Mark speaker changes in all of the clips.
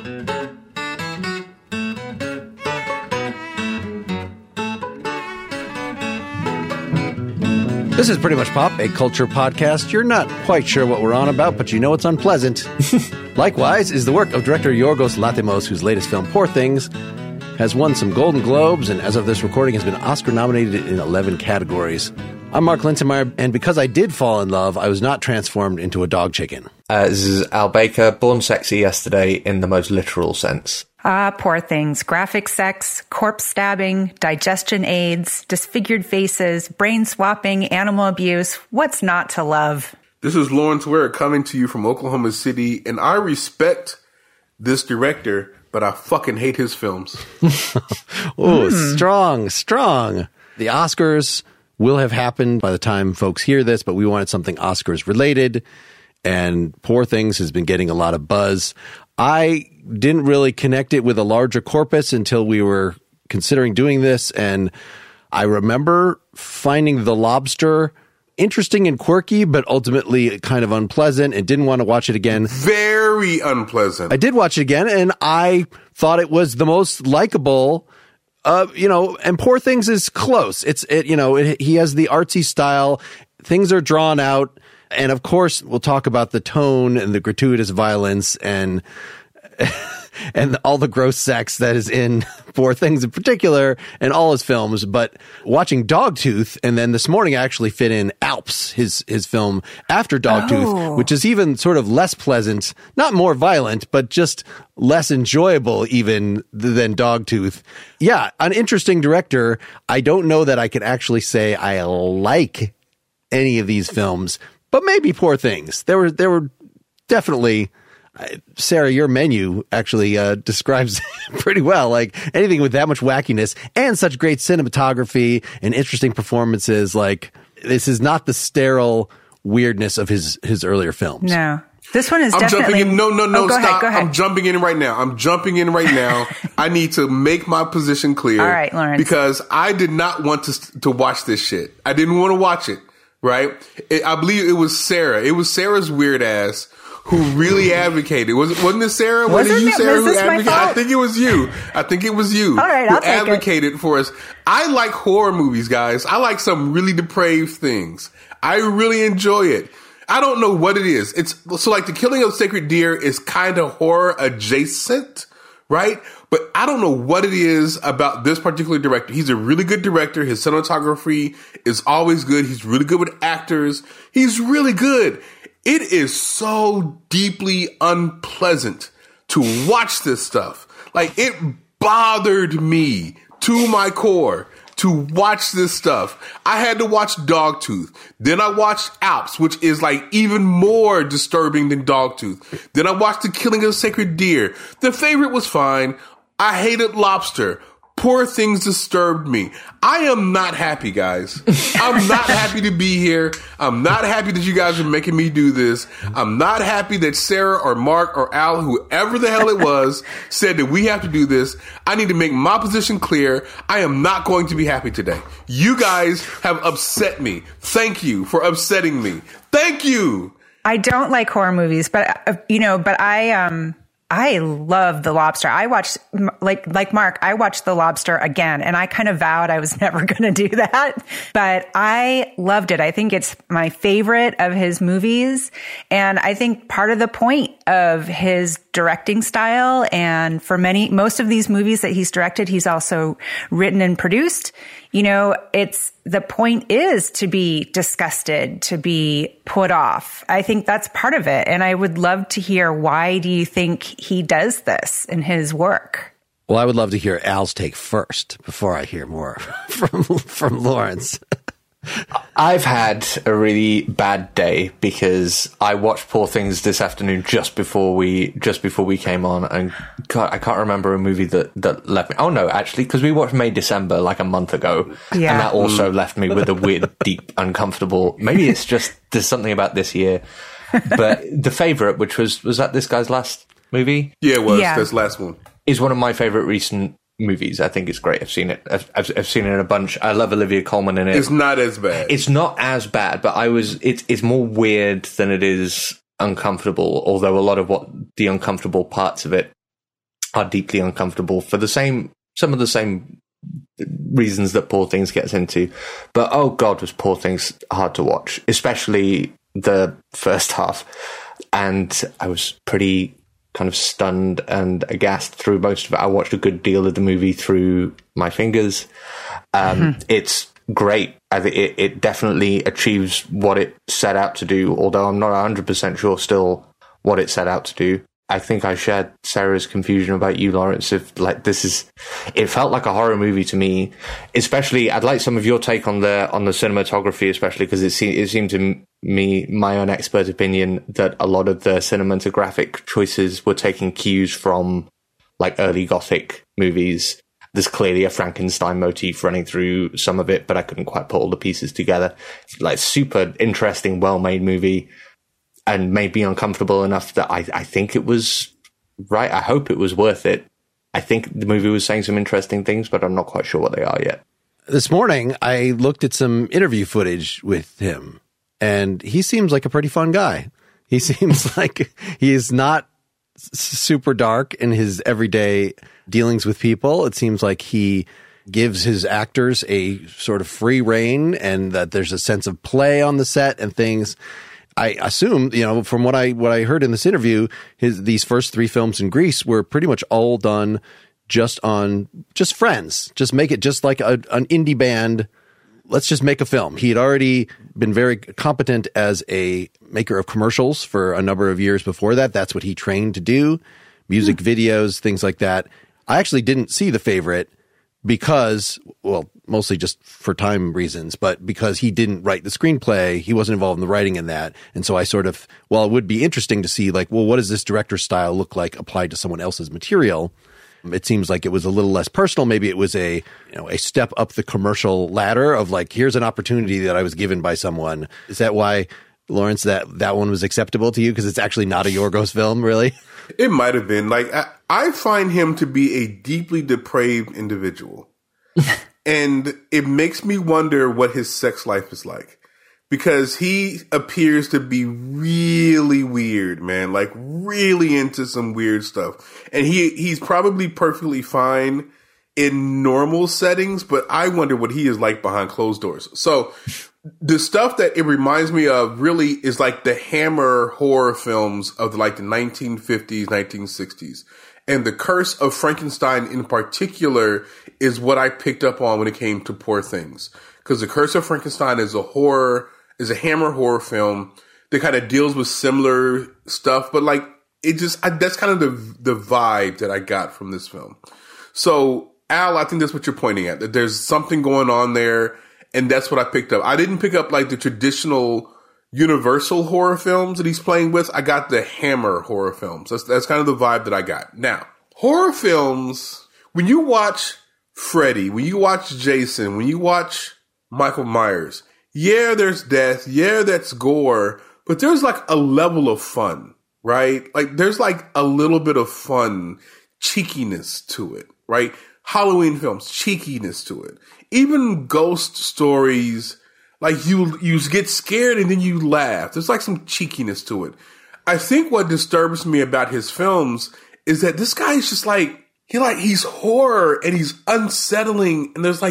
Speaker 1: This is Pretty Much Pop, a culture podcast. You're not quite sure what we're on about, but you know it's unpleasant. Likewise is the work of director Yorgos Lanthimos, whose latest film, Poor Things, has won some Golden Globes, and as of this recording has been Oscar-nominated in 11 categories. I'm Mark Linsenmeyer, and because I did fall in love, I was not transformed into a dog chicken.
Speaker 2: This is Al Baker, born sexy yesterday in the most literal sense.
Speaker 3: Poor Things. Graphic sex, corpse stabbing, digestion aids, disfigured faces, brain swapping, animal abuse. What's not to love?
Speaker 4: This is Lawrence Ware coming to you from Oklahoma City, and I respect this director, but I fucking hate his films.
Speaker 1: Strong. The Oscars will have happened by the time folks hear this, but we wanted something Oscars related, and Poor Things has been getting a lot of buzz. I didn't really connect it with a larger corpus until we were considering doing this, and I remember finding The Lobster interesting and quirky, but ultimately kind of unpleasant, and didn't want to watch it again.
Speaker 4: Very unpleasant.
Speaker 1: I did watch it again, and I thought it was the most likable. And Poor Things is close. He has the artsy style. Things are drawn out. And of course, we'll talk about the tone and the gratuitous violence and all the gross sex that is in Poor Things in particular and all his films. But watching Dogtooth, and then this morning I actually fit in Alps, his film after Dogtooth, which is even sort of less pleasant, not more violent, but just less enjoyable even than Dogtooth. Yeah, an interesting director. I don't know that I could actually say I like any of these films, but maybe Poor Things. There were definitely, Sarah, your menu actually describes pretty well, like anything with that much wackiness and such great cinematography and interesting performances. Like, this is not the sterile weirdness of his earlier films.
Speaker 3: No. This one is definitely...
Speaker 4: Jumping in. No, stop.
Speaker 3: Go ahead.
Speaker 4: I'm jumping in right now. I need to make my position clear.
Speaker 3: All right, Lawrence.
Speaker 4: Because I did not want to watch this shit. I didn't want to watch it, right? I believe it was Sarah. It was Sarah's weird ass who really advocated. Wasn't it Sarah?
Speaker 3: Was it
Speaker 4: you, Sarah, who advocated?
Speaker 3: I
Speaker 4: think it was you.
Speaker 3: All right,
Speaker 4: who
Speaker 3: I'll take
Speaker 4: advocated for us. I like horror movies, guys. I like some really depraved things. I really enjoy it. I don't know what it is. So like The Killing of a Sacred Deer is kind of horror adjacent, right? But I don't know what it is about this particular director. He's a really good director. His cinematography is always good. He's really good with actors. He's really good. It is so deeply unpleasant to watch this stuff. Like, it bothered me to my core to watch this stuff. I had to watch Dogtooth. Then I watched Alps, which is like even more disturbing than Dogtooth. Then I watched The Killing of a Sacred Deer. The Favorite was fine. I hated Lobster. Poor Things disturbed me. I am not happy, guys. I'm not happy to be here. I'm not happy that you guys are making me do this. I'm not happy that Sarah or Mark or Al, whoever the hell it was, said that we have to do this. I need to make my position clear. I am not going to be happy today. You guys have upset me. Thank you for upsetting me. Thank you.
Speaker 3: I don't like horror movies, but I love The Lobster. I watched, like Mark, I watched The Lobster again, and I kind of vowed I was never going to do that, but I loved it. I think it's my favorite of his movies. And I think part of the point of his directing style, and for most of these movies that he's directed, he's also written and produced. The point is to be disgusted, to be put off. I think that's part of it. And I would love to hear, why do you think he does this in his work?
Speaker 1: Well, I would love to hear Al's take first before I hear more from Lawrence.
Speaker 2: I've had a really bad day because I watched Poor Things this afternoon just before we came on, and God, I can't remember a movie that left me. Oh no, actually, because we watched May December like a month ago,
Speaker 3: yeah.
Speaker 2: And that also left me with a weird, deep, uncomfortable. Maybe it's just there's something about this year. But The Favorite, which was that this guy's last movie?
Speaker 4: Yeah, it was. Yeah. This last one
Speaker 2: is one of my favorite recent movies. I think it's great. I've seen it. I've seen it a bunch. I love Olivia Colman in it.
Speaker 4: It's not as bad.
Speaker 2: It's not as bad, but it's more weird than it is uncomfortable. Although a lot of what the uncomfortable parts of it deeply uncomfortable for some of the same reasons that Poor Things gets into. But oh God, was Poor Things hard to watch, especially the first half. And I was pretty kind of stunned and aghast through most of it. I watched a good deal of the movie through my fingers. It's great. I think it definitely achieves what it set out to do, although I'm not 100% sure still what it set out to do. I think I shared Sarah's confusion about you, Lawrence. If like it felt like a horror movie to me. Especially, I'd like some of your take on the cinematography, especially because it seemed to me, my own expert opinion, that a lot of the cinematographic choices were taking cues from like early Gothic movies. There's clearly a Frankenstein motif running through some of it, but I couldn't quite put all the pieces together. Like super interesting, well-made movie. And made me uncomfortable enough that I think it was right. I hope it was worth it. I think the movie was saying some interesting things, but I'm not quite sure what they are yet.
Speaker 1: This morning, I looked at some interview footage with him, and he seems like a pretty fun guy. He seems like he is not super dark in his everyday dealings with people. It seems like he gives his actors a sort of free rein, and that there's a sense of play on the set and things. I assume, from what I heard in this interview, these first 3 films in Greece were pretty much all done just friends. Just make it just like an indie band. Let's just make a film. He had already been very competent as a maker of commercials for a number of years before that. That's what he trained to do. Music videos, things like that. I actually didn't see The Favorite because, well, mostly just for time reasons, but because he didn't write the screenplay, he wasn't involved in the writing in that. And so I sort of, while it would be interesting to see like, well, what does this director's style look like applied to someone else's material? It seems like it was a little less personal. Maybe it was a step up the commercial ladder of like, here's an opportunity that I was given by someone. Is that why, Lawrence, that one was acceptable to you? Because it's actually not a Yorgos film, really?
Speaker 4: It might have been. Like, I find him to be a deeply depraved individual. And it makes me wonder what his sex life is like. Because he appears to be really weird, man. Like, really into some weird stuff. And he's probably perfectly fine in normal settings, but I wonder what he is like behind closed doors. So the stuff that it reminds me of really is like the Hammer horror films of the 1950s, 1960s. And The Curse of Frankenstein in particular is what I picked up on when it came to Poor Things. Because The Curse of Frankenstein is a Hammer horror film that kind of deals with similar stuff, but like that's kind of the vibe that I got from this film. So Al, I think that's what you're pointing at, that there's something going on there. And that's what I picked up. I didn't pick up like the traditional Universal horror films that he's playing with. I got the Hammer horror films. That's kind of the vibe that I got. Now, horror films, when you watch Freddy, when you watch Jason, when you watch Michael Myers, yeah, there's death. Yeah, that's gore. But there's like a level of fun, right? Like there's like a little bit of fun, cheekiness to it, right? Halloween films, cheekiness to it. Even ghost stories, like you get scared and then you laugh. There's like some cheekiness to it. I think what disturbs me about his films is that this guy is just he's horror and he's unsettling. And there's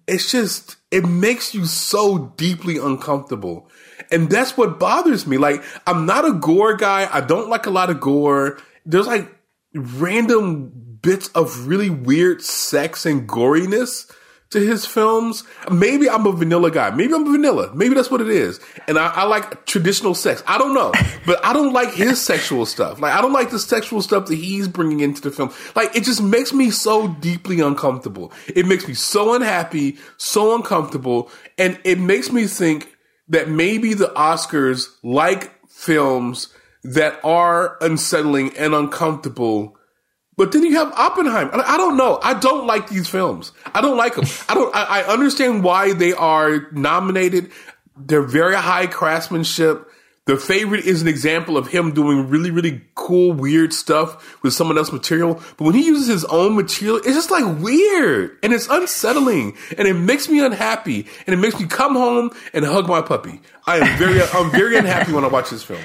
Speaker 4: it makes you so deeply uncomfortable. And that's what bothers me. Like, I'm not a gore guy. I don't like a lot of gore. There's like random bits of really weird sex and goriness to his films. Maybe I'm a vanilla guy. Maybe I'm vanilla. Maybe that's what it is. And I like traditional sex. I don't know. But I don't like his sexual stuff. Like, I don't like the sexual stuff that he's bringing into the film. Like, it just makes me so deeply uncomfortable. It makes me so unhappy, so uncomfortable. And it makes me think that maybe the Oscars like films that are unsettling and uncomfortable. But then you have Oppenheimer. I don't know. I don't like these films. I don't like them. I understand why they are nominated. They're very high craftsmanship. The Favorite is an example of him doing really, really cool, weird stuff with someone else's material. But when he uses his own material, it's just like weird and it's unsettling and it makes me unhappy and it makes me come home and hug my puppy. I'm very unhappy when I watch his films.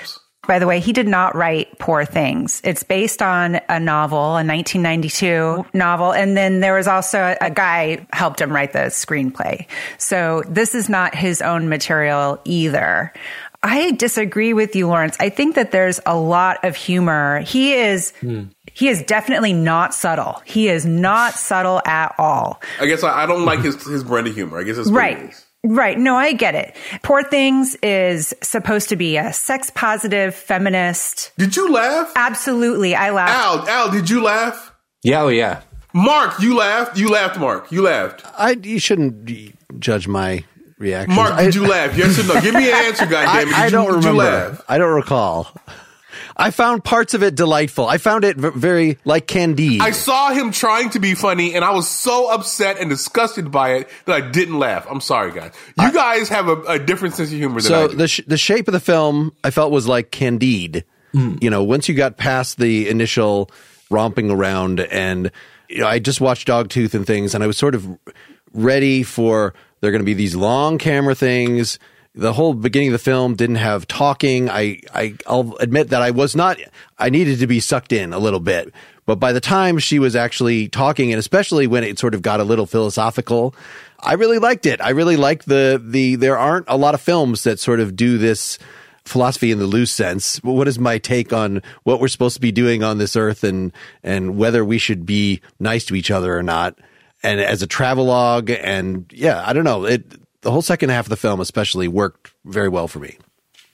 Speaker 3: By the way, he did not write Poor Things. It's based on a novel, a 1992 novel. And then there was also a guy helped him write the screenplay. So this is not his own material either. I disagree with you, Lawrence. I think that there's a lot of humor. He is definitely not subtle. He is not subtle at all.
Speaker 4: I guess I don't like his brand of humor. I guess that's what it is.
Speaker 3: Right. No, I get it. Poor Things is supposed to be a sex positive feminist.
Speaker 4: Did you laugh?
Speaker 3: Absolutely. I laughed.
Speaker 4: Al, did you laugh?
Speaker 2: Yeah, oh yeah.
Speaker 4: Mark, you laughed? You laughed, Mark. You laughed.
Speaker 1: You shouldn't judge my reaction.
Speaker 4: Mark, did you laugh? Yes or no? Give me an answer, goddammit.
Speaker 1: I don't remember.
Speaker 4: Did you laugh?
Speaker 1: I don't recall. I found parts of it delightful. I found it very like Candide.
Speaker 4: I saw him trying to be funny, and I was so upset and disgusted by it that I didn't laugh. I'm sorry, guys. You guys have a different sense of humor than I do.
Speaker 1: So the shape of the film, I felt, was like Candide. You know, once you got past the initial romping around, and I just watched Dogtooth and things, and I was sort of ready for there are going to be these long camera things. The whole beginning of the film didn't have talking. I'll admit that I needed to be sucked in a little bit. But by the time she was actually talking, and especially when it sort of got a little philosophical, I really liked it. I really liked there aren't a lot of films that sort of do this philosophy in the loose sense. What is my take on what we're supposed to be doing on this earth and whether we should be nice to each other or not? And as a travelogue, and yeah, I don't know. The whole second half of the film especially worked very well for me.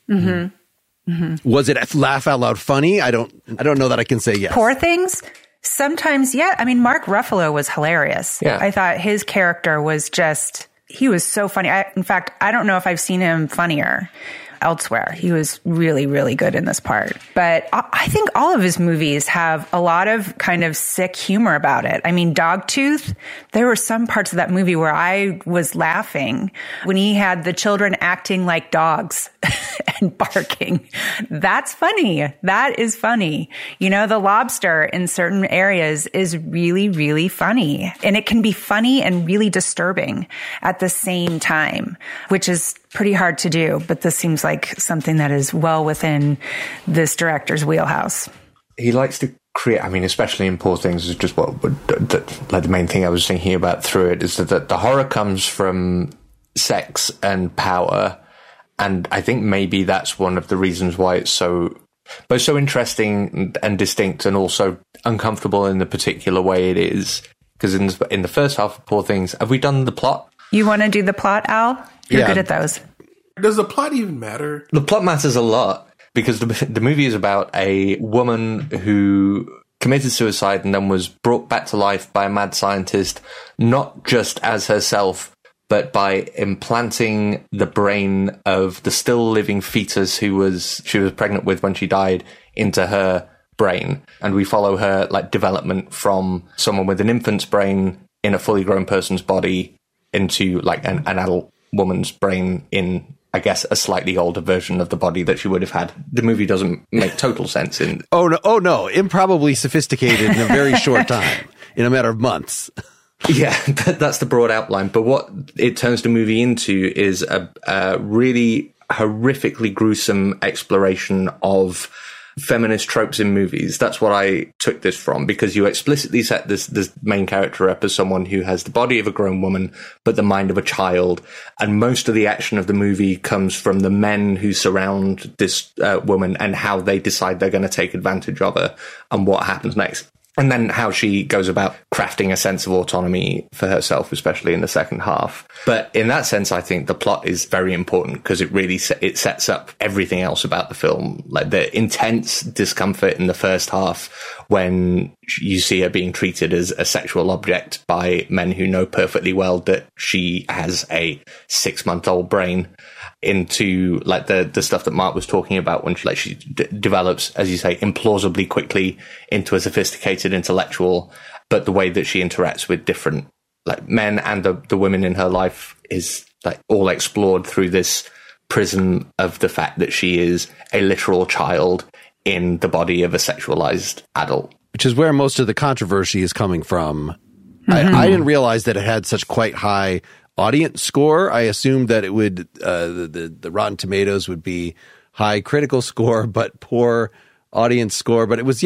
Speaker 1: Mm-hmm. Mm-hmm. Was it laugh out loud funny? I don't know that I can say yes.
Speaker 3: Poor Things? Sometimes, yeah. I mean, Mark Ruffalo was hilarious.
Speaker 2: Yeah.
Speaker 3: I thought his character was he was so funny. In fact, I don't know if I've seen him funnier elsewhere. He was really, really good in this part. But I think all of his movies have a lot of kind of sick humor about it. I mean, Dogtooth, there were some parts of that movie where I was laughing when he had the children acting like dogs and barking. That's funny. That is funny. You know, The Lobster in certain areas is really, really funny. And it can be funny and really disturbing at the same time, which is pretty hard to do, but this seems like something that is well within this director's wheelhouse.
Speaker 2: He likes to create, I mean, especially in Poor Things, is just like the main thing I was thinking about through it is that the horror comes from sex and power. And I think maybe that's one of the reasons why it's so interesting and distinct and also uncomfortable in the particular way it is. Because in the first half of Poor Things, have we done the plot?
Speaker 3: You want to do the plot, Al? You're good at those.
Speaker 4: Does the plot even matter?
Speaker 2: The plot matters a lot because the movie is about a woman who committed suicide and then was brought back to life by a mad scientist, not just as herself, but by implanting the brain of the still living fetus she was pregnant with when she died into her brain. And we follow her development from someone with an infant's brain in a fully grown person's body into an adult woman's brain in, I guess, a slightly older version of the body that she would have had. The movie doesn't make total sense in...
Speaker 1: Oh, no. Improbably sophisticated in a very short time, in a matter of months.
Speaker 2: Yeah, that's the broad outline. But what it turns the movie into is a really horrifically gruesome exploration of feminist tropes in movies. That's what I took this from, because you explicitly set this main character up as someone who has the body of a grown woman, but the mind of a child. And most of the action of the movie comes from the men who surround this woman and how they decide they're going to take advantage of her and what happens next. And then how she goes about crafting a sense of autonomy for herself, especially in the second half. But in that sense, I think the plot is very important because it really it sets up everything else about the film. Like the intense discomfort in the first half when you see her being treated as a sexual object by men who know perfectly well that she has a 6-month-old brain, into the stuff that Mark was talking about when she develops, as you say, implausibly quickly into a sophisticated intellectual. But the way that she interacts with different men and the women in her life is all explored through this prism of the fact that she is a literal child in the body of a sexualized adult.
Speaker 1: Which is where most of the controversy is coming from. Mm-hmm. I didn't realize that it had such quite high audience score. I assumed that it would the Rotten Tomatoes would be high critical score, but poor audience score. But it was,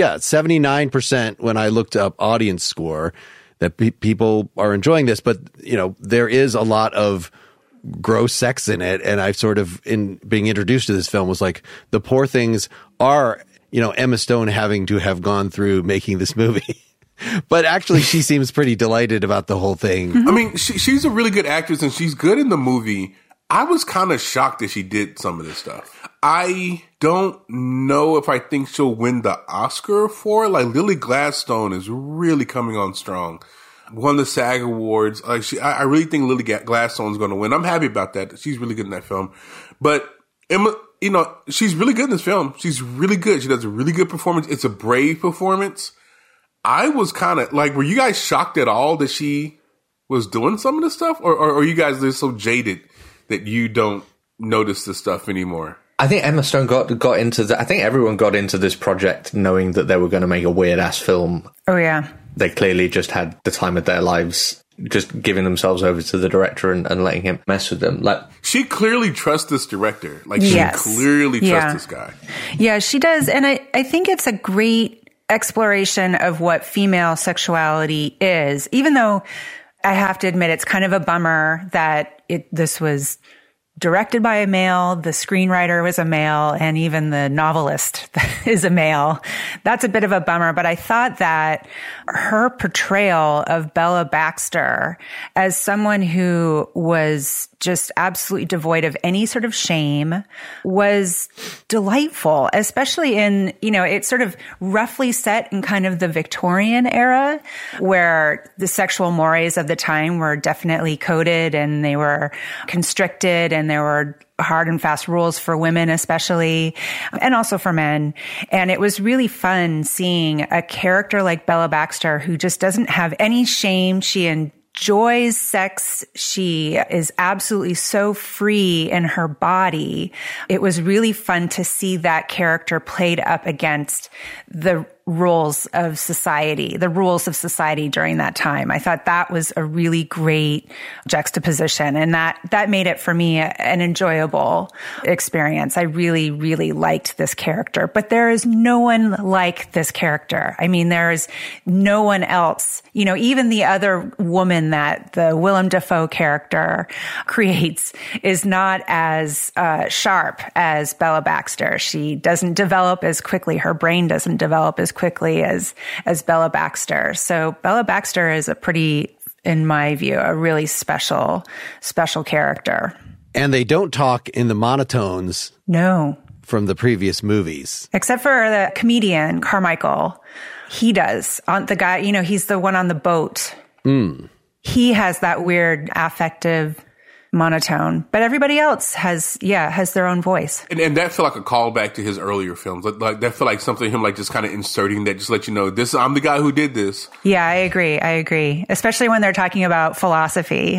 Speaker 1: 79% when I looked up audience score that people are enjoying this. But, there is a lot of gross sex in it. And I've sort of, in being introduced to this film, was like, the Poor Things are, Emma Stone having to have gone through making this movie. But actually, she seems pretty delighted about the whole thing.
Speaker 4: I mean, she's a really good actress and she's good in the movie. I was kind of shocked that she did some of this stuff. I don't know if I think she'll win the Oscar for it. Like, Lily Gladstone is really coming on strong. Won the SAG Awards. I really think Lily Gladstone's going to win. I'm happy about that. She's really good in that film. But Emma, she's really good in this film. She's really good. She does a really good performance. It's a brave performance. I was kind of like, were you guys shocked at all that she was doing some of this stuff? Or are you guys just so jaded that you don't notice this stuff anymore?
Speaker 2: I think Emma Stone got into I think everyone got into this project knowing that they were going to make a weird ass film.
Speaker 3: Oh, yeah.
Speaker 2: They clearly just had the time of their lives, just giving themselves over to the director and letting him mess with them. Like,
Speaker 4: she clearly trusts this director. Like, she clearly trusts this guy.
Speaker 3: Yeah, she does. And I think it's a great exploration of what female sexuality is, even though I have to admit it's kind of a bummer that this was directed by a male, the screenwriter was a male, and even the novelist is a male. That's a bit of a bummer, but I thought that her portrayal of Bella Baxter as someone who was just absolutely devoid of any sort of shame was delightful, especially in, it's sort of roughly set in kind of the Victorian era where the sexual mores of the time were definitely coded and they were constricted and there were hard and fast rules for women, especially, and also for men. And it was really fun seeing a character like Bella Baxter who just doesn't have any shame. She enjoys sex. She is absolutely so free in her body. It was really fun to see that character played up against the rules of society during that time. I thought that was a really great juxtaposition, and that made it for me an enjoyable experience. I really, really liked this character, but there is no one like this character. I mean, there is no one else. Even the other woman that the Willem Dafoe character creates is not as sharp as Bella Baxter. She doesn't develop as quickly. Her brain doesn't develop as quickly as Bella Baxter. So Bella Baxter is in my view, a really special character.
Speaker 1: And they don't talk in the monotones.
Speaker 3: No.
Speaker 1: From the previous movies.
Speaker 3: Except for the comedian, Carmichael. He does. The guy, he's the one on the boat. He has that weird affective monotone, but everybody else has their own voice.
Speaker 4: And that felt like a callback to his earlier films. Like that felt like something him just kind of inserting that, just let you know, I'm the guy who did this.
Speaker 3: Yeah, I agree. Especially when they're talking about philosophy.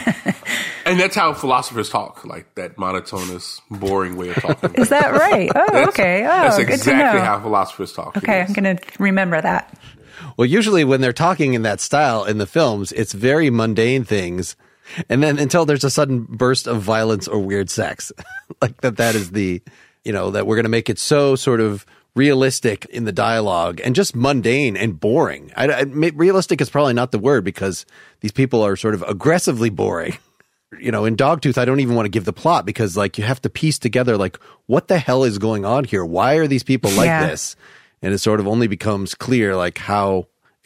Speaker 4: And that's how philosophers talk, like that monotonous, boring way of talking.
Speaker 3: Is that right? Oh, okay.
Speaker 4: That's
Speaker 3: good
Speaker 4: exactly
Speaker 3: to know.
Speaker 4: how philosophers talk.
Speaker 3: Okay, I'm going to remember that.
Speaker 1: Well, usually when they're talking in that style in the films, it's very mundane things. And then until there's a sudden burst of violence or weird sex, like that is that we're going to make it so sort of realistic in the dialogue and just mundane and boring. Realistic is probably not the word because these people are sort of aggressively boring. In Dogtooth, I don't even want to give the plot because you have to piece together what the hell is going on here? Why are these people like this? And it sort of only becomes clear how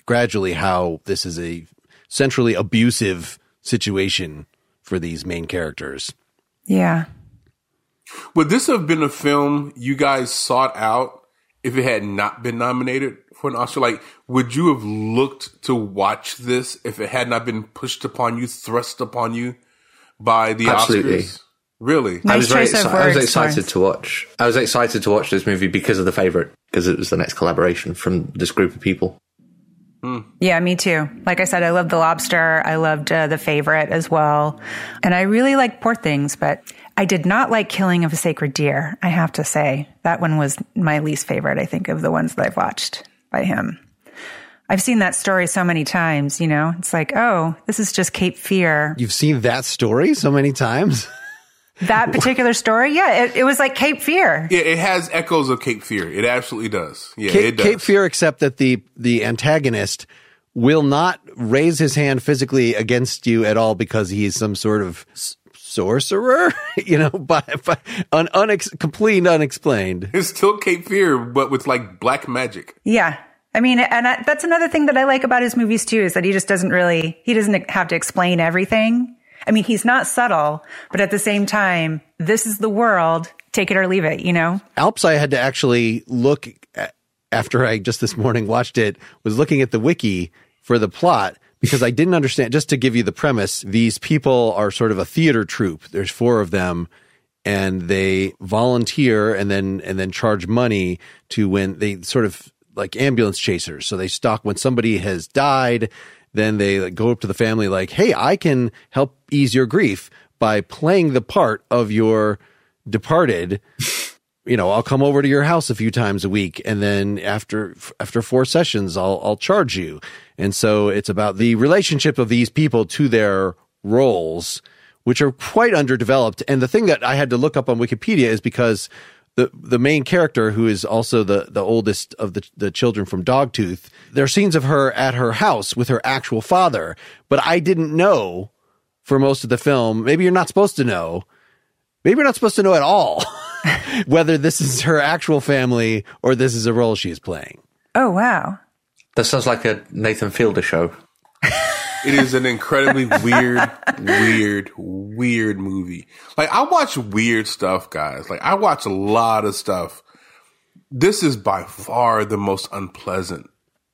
Speaker 1: this is a centrally abusive situation for these main characters.
Speaker 3: Yeah.
Speaker 4: Would this have been a film you guys sought out if it had not been nominated for an Oscar? Would you have looked to watch this if it had not been pushed upon you, thrust upon you by the
Speaker 2: Absolutely.
Speaker 4: Oscars? Really?
Speaker 3: Nice
Speaker 2: I was
Speaker 3: excited
Speaker 2: to watch. I was excited to watch this movie because of The Favourite, because it was the next collaboration from this group of people.
Speaker 3: Yeah, me too. Like I said, I loved The Lobster. I loved The Favourite as well. And I really liked Poor Things, but I did not like Killing of a Sacred Deer, I have to say. That one was my least favorite, I think, of the ones that I've watched by him. I've seen that story so many times, It's like, oh, this is just Cape Fear.
Speaker 1: You've seen that story so many times?
Speaker 3: That particular story, yeah, it was like Cape Fear.
Speaker 4: Yeah, it has echoes of Cape Fear. It absolutely does. Yeah, it does.
Speaker 1: Cape Fear, except that the antagonist will not raise his hand physically against you at all because he's some sort of sorcerer, complete unexplained.
Speaker 4: It's still Cape Fear, but with like black magic.
Speaker 3: Yeah. I mean, that's another thing that I like about his movies too, is that he doesn't have to explain everything. I mean, he's not subtle, but at the same time, this is the world, take it or leave it,
Speaker 1: Alps, I had to actually look at, after I just this morning watched it, was looking at the wiki for the plot because I didn't understand. Just to give you the premise, these people are sort of a theater troupe. There's 4 of them, and they volunteer and then charge money to when they sort of like ambulance chasers. So they stalk when somebody has died. Then they go up to the family like, hey, I can help ease your grief by playing the part of your departed. I'll come over to your house a few times a week. And then after 4 sessions, I'll charge you. And so it's about the relationship of these people to their roles, which are quite underdeveloped. And the thing that I had to look up on Wikipedia is because the main character, who is also the oldest of the children from Dogtooth, there are scenes of her at her house with her actual father. But I didn't know for most of the film. Maybe you're not supposed to know. Maybe you're not supposed to know at all whether this is her actual family or this is a role she is playing.
Speaker 3: Oh, wow.
Speaker 2: That sounds like a Nathan Fielder show.
Speaker 4: It is an incredibly weird movie. Like, I watch weird stuff, guys. Like, I watch a lot of stuff. This is by far the most unpleasant.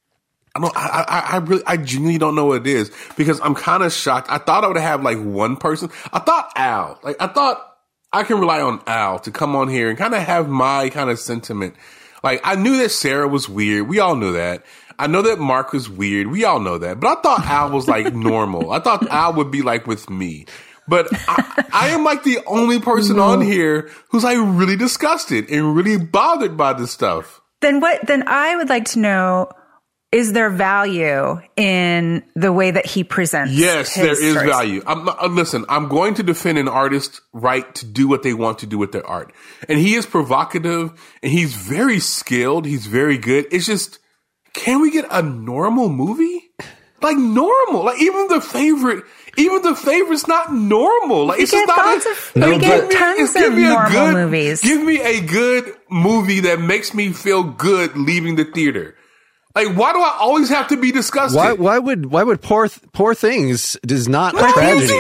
Speaker 4: I genuinely don't know what it is because I'm kind of shocked. I thought I would have like one person. I thought Al. Like, I thought I can rely on Al to come on here and kind of have my kind of sentiment. Like, I knew that Sarah was weird. We all knew that. I know that Mark was weird. We all know that. But I thought Al was like normal. I thought Al would be like with me. But I am like the only person on here who's like really disgusted and really bothered by this stuff.
Speaker 3: Then I would like to know, is there value in the way that he presents?
Speaker 4: Yes, there is
Speaker 3: stories?
Speaker 4: value. Listen, I'm going to defend an artist's right to do what they want to do with their art. And he is provocative and he's very skilled. He's very good. It's just, can we get a normal movie? Like normal. Like even the favorite's not normal. Like it's just not
Speaker 3: we get tons of normal movies.
Speaker 4: Give me a good movie that makes me feel good leaving the theater. Like, why do I always have to be disgusted?
Speaker 1: Why would Poor Things is not a
Speaker 4: tragedy?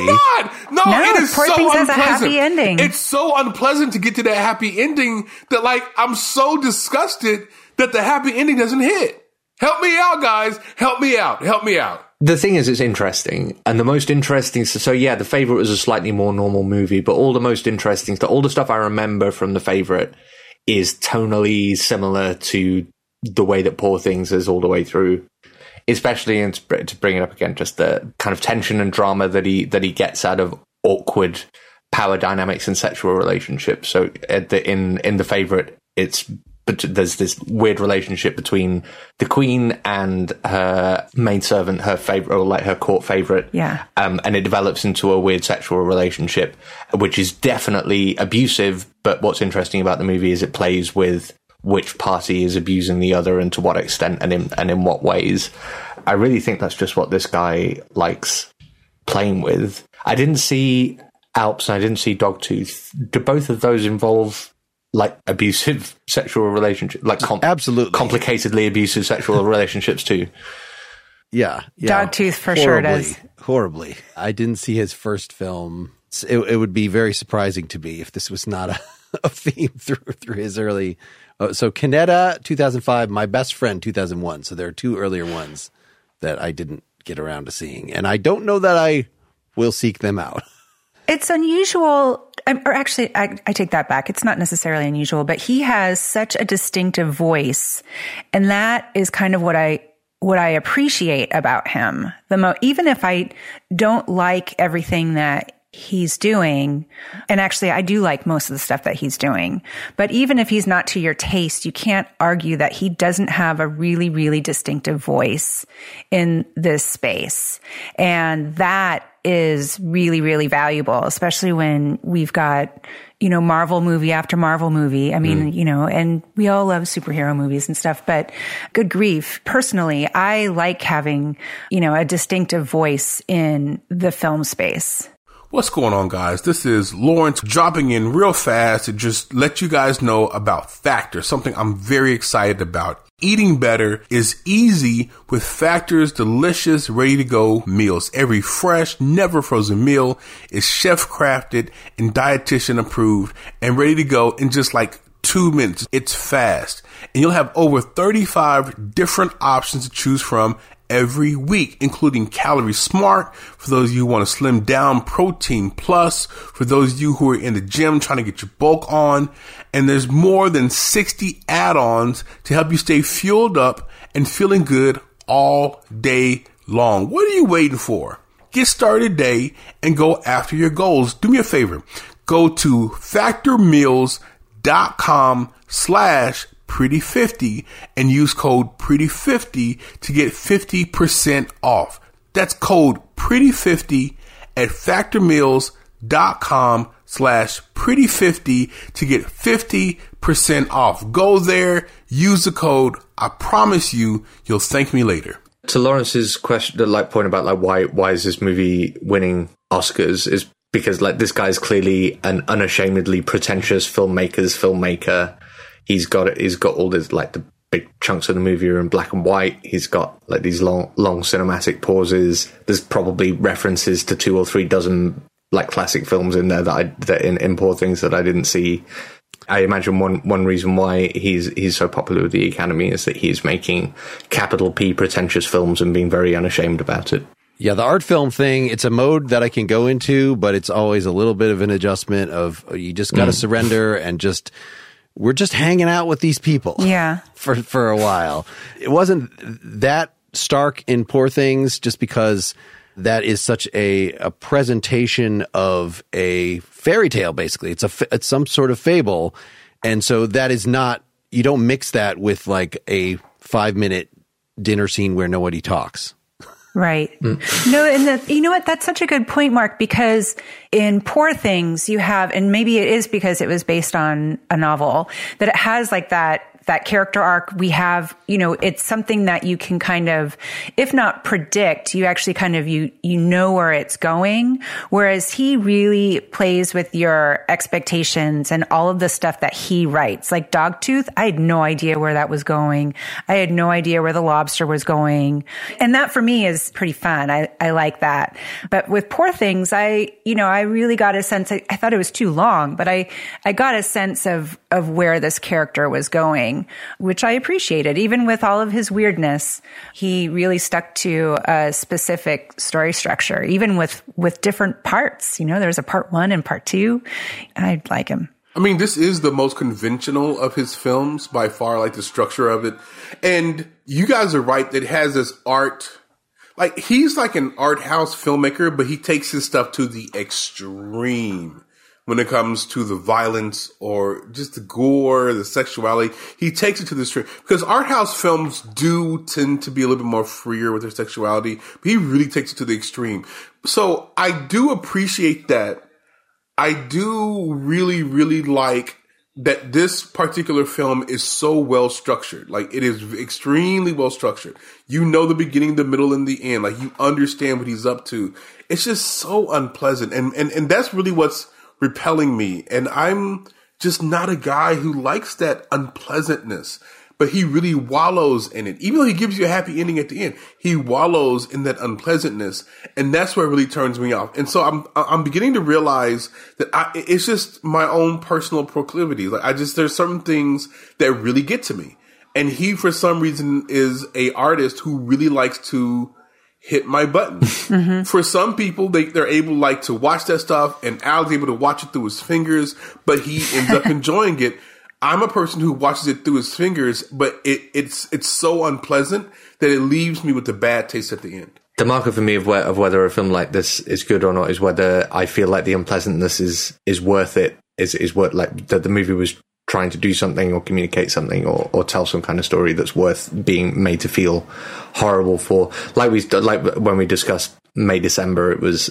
Speaker 4: No, it is
Speaker 3: Poor
Speaker 4: so
Speaker 3: Things
Speaker 4: unpleasant.
Speaker 3: has a happy ending.
Speaker 4: It's so unpleasant to get to that happy ending that, like, I'm so disgusted that the happy ending doesn't hit. Help me out, guys. Help me out. Help me out.
Speaker 2: The thing is, it's interesting. And the most interesting... So, yeah, The Favourite was a slightly more normal movie, but all the most interesting... all the stuff I remember from The Favourite is tonally similar to the way that Poor Things is all the way through. Especially, and to bring it up again, just the kind of tension and drama that he gets out of awkward power dynamics in sexual relationships. So, in The Favourite, there's this weird relationship between the queen and her maidservant, her favorite, or like her court favorite.
Speaker 3: Yeah.
Speaker 2: And it develops into a weird sexual relationship, which is definitely abusive. But what's interesting about the movie is it plays with which party is abusing the other and to what extent and in what ways. I really think that's just what this guy likes playing with. I didn't see Alps and I didn't see Dogtooth. Do both of those involve like abusive sexual relationships, like
Speaker 1: absolutely
Speaker 2: complicatedly abusive sexual relationships too?
Speaker 1: Yeah.
Speaker 3: Dogtooth for sure does.
Speaker 1: Horribly. I didn't see his first film. It would be very surprising to me if this was not a theme through his early. So Canetta 2005, My Best Friend 2001. So there are 2 earlier ones that I didn't get around to seeing, and I don't know that I will seek them out.
Speaker 3: It's unusual, or actually, I take that back. It's not necessarily unusual, but he has such a distinctive voice, and that is kind of what I appreciate about him. Even if I don't like everything that he's doing, and actually I do like most of the stuff that he's doing, but even if he's not to your taste, you can't argue that he doesn't have a really, really distinctive voice in this space. And that is really, really valuable, especially when we've got, Marvel movie after Marvel movie. I mean, and we all love superhero movies and stuff, but good grief. Personally, I like having, a distinctive voice in the film space.
Speaker 4: What's going on, guys? This is Lawrence dropping in real fast to just let you guys know about Factor, something I'm very excited about. Eating better is easy with Factor's delicious, ready-to-go meals. Every fresh, never frozen meal is chef-crafted and dietitian approved and ready to go in just like 2 minutes. It's fast. And you'll have over 35 different options to choose from every week, including Calorie Smart for those of you who want to slim down, Protein Plus for those of you who are in the gym trying to get your bulk on, and there's more than 60 add-ons to help you stay fueled up and feeling good all day long. What are you waiting for? Get started today and go after your goals. Do me a favor. Go to factormeals.com/Pretty50 and use code Pretty50 to get 50% off. That's code Pretty50 at factormeals.com/Pretty50 to get 50% off. Go there, use the code. I promise you'll thank me later.
Speaker 2: To Lawrence's question, the point about why is this movie winning Oscars is because this guy's clearly an unashamedly pretentious filmmaker. He's got all this the big chunks of the movie are in black and white. He's got these long cinematic pauses. There's probably references to 2 or 3 dozen classic films in there that in Poor Things that I didn't see. I imagine one reason why he's so popular with the Academy is that he's making capital P pretentious films and being very unashamed about it.
Speaker 1: Yeah, the art film thing, it's a mode that I can go into, but it's always a little bit of an adjustment of you just got to surrender and we're just hanging out with these people.
Speaker 3: Yeah.
Speaker 1: For a while. It wasn't that stark in Poor Things just because that is such a presentation of a fairy tale, basically. It's some sort of fable. And so that is not, you don't mix that with a 5-minute dinner scene where nobody talks.
Speaker 3: Right. No, and you know what? That's such a good point, Mark, because in Poor Things you have, and maybe it is because it was based on a novel, that it has that character arc. We have, it's something that you can kind of, if not predict, you actually kind of, you know where it's going. Whereas he really plays with your expectations and all of the stuff that he writes. Like Dogtooth, I had no idea where that was going. I had no idea where The Lobster was going. And that for me is pretty fun. I like that. But with Poor Things, I really got a sense, I thought it was too long, but I got a sense of where this character was going, which I appreciated. Even with all of his weirdness, he really stuck to a specific story structure, even with different parts. There's a part 1 and part 2. I like him.
Speaker 4: I mean, this is the most conventional of his films by far, the structure of it. And you guys are right that it has this art. He's an art house filmmaker, but he takes his stuff to the extreme. When it comes to the violence or just the gore, the sexuality, he takes it to the extreme. Because art house films do tend to be a little bit more freer with their sexuality, but he really takes it to the extreme. So I do appreciate that. I do really, really like that this particular film is so well structured. It is extremely well structured. The beginning, the middle, and the end. You understand what he's up to. It's just so unpleasant. And that's really what's repelling me. And I'm just not a guy who likes that unpleasantness, but he really wallows in it. Even though he gives you a happy ending at the end, he wallows in that unpleasantness. And that's what really turns me off. And so I'm beginning to realize that it's just my own personal proclivity. There's certain things that really get to me. And he, for some reason, is a artist who really likes to hit my buttons. Mm-hmm. For some people, they're able to watch that stuff, and Al's able to watch it through his fingers, but he ends up enjoying it. I'm a person who watches it through his fingers, but it's so unpleasant that it leaves me with a bad taste at the end.
Speaker 2: The marker for me of whether a film like this is good or not is whether I feel like the unpleasantness is worth it, is worth, like, that the movie was trying to do something or communicate something or tell some kind of story that's worth being made to feel horrible for. Like when we discussed May December, it was